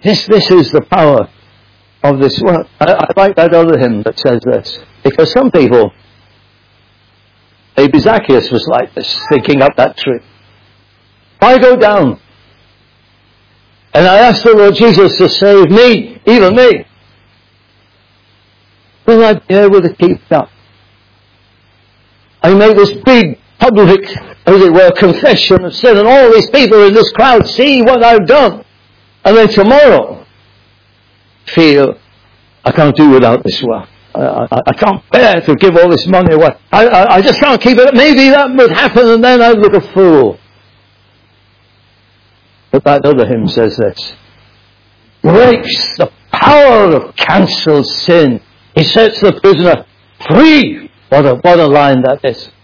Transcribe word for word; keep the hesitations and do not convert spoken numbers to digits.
This, this is the power of this work. I, I like that other hymn that says this. Because some people, maybe Zacchaeus was like this, thinking up that tree. If I go down and I ask the Lord Jesus to save me, even me, will I be able to keep that? I make this big public, as it were, confession of sin, and all these people in this crowd see what I've done. And then tomorrow, feel, I can't do without this wealth. I, I, I can't bear to give all this money away. I, I, I just can't keep it. Maybe that would happen, and then I'd look a fool. But that other hymn says this. Breaks the power of cancelled sin. He sets the prisoner free. What a, what a line that is.